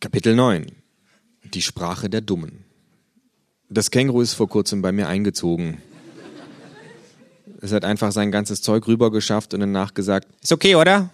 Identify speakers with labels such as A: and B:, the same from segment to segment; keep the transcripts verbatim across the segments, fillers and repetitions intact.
A: Kapitel neun. Die Sprache der Dummen. Das Känguru ist vor kurzem bei mir eingezogen. Es hat einfach sein ganzes Zeug rübergeschafft und danach gesagt, ist okay, oder?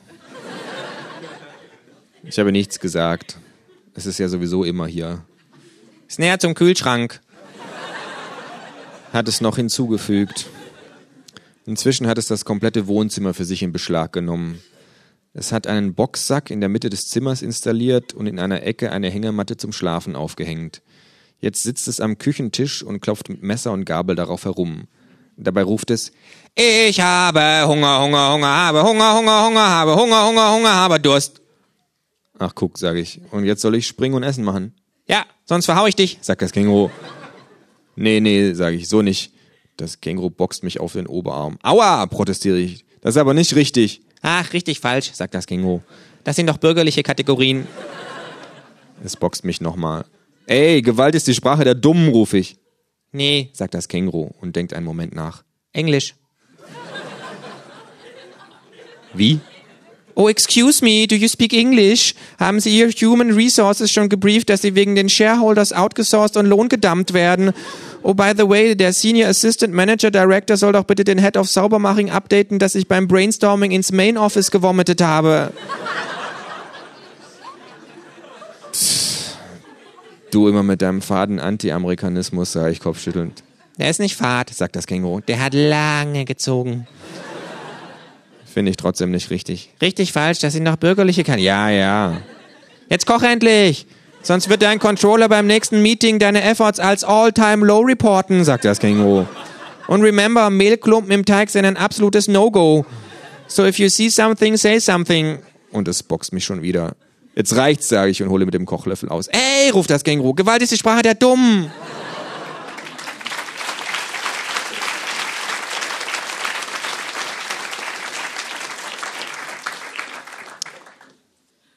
A: Ich habe nichts gesagt. Es ist ja sowieso immer hier. Ist näher zum Kühlschrank. Hat es noch hinzugefügt. Inzwischen hat es das komplette Wohnzimmer für sich in Beschlag genommen. Es hat einen Boxsack in der Mitte des Zimmers installiert und in einer Ecke eine Hängematte zum Schlafen aufgehängt. Jetzt sitzt es am Küchentisch und klopft mit Messer und Gabel darauf herum. Dabei ruft es, ich habe Hunger, Hunger, Hunger, habe Hunger, Hunger, Hunger, habe Hunger, Hunger, Hunger, habe Durst. Ach guck, sage ich. Und jetzt soll ich springen und Essen machen? Ja, sonst verhau ich dich, sagt das Känguru. Nee, nee, sage ich, so nicht. Das Känguru boxt mich auf den Oberarm. Aua, protestiere ich. Das ist aber nicht richtig. Ach, richtig falsch, sagt das Känguru. Das sind doch bürgerliche Kategorien. Es boxt mich nochmal. Ey, Gewalt ist die Sprache der Dummen, rufe ich. Nee, sagt das Känguru und denkt einen Moment nach. Englisch. Wie? Oh, excuse me, do you speak English? Haben Sie Ihr Human Resources schon gebrieft, dass Sie wegen den Shareholders outgesourced und lohngedumpt werden? Oh, by the way, der Senior Assistant Manager Director soll doch bitte den Head of Saubermaching updaten, dass ich beim Brainstorming ins Main Office gewomitet habe. Du immer mit deinem faden Anti-Amerikanismus, sage ich kopfschüttelnd. Der ist nicht fad, sagt das Känguru. Der hat lange gezogen. Finde ich trotzdem nicht richtig. Richtig falsch, das sind doch bürgerliche Kan... Ja, ja. Jetzt koch endlich! Sonst wird dein Controller beim nächsten Meeting deine Efforts als All-Time-Low reporten, sagt das Känguru. Und remember, Mehlklumpen im Teig sind ein absolutes No-Go. So if you see something, say something. Und es boxt mich schon wieder. Jetzt reicht's, sage ich und hole mit dem Kochlöffel aus. Ey, ruft das Känguru, Gewalt ist die Sprache der Dummen.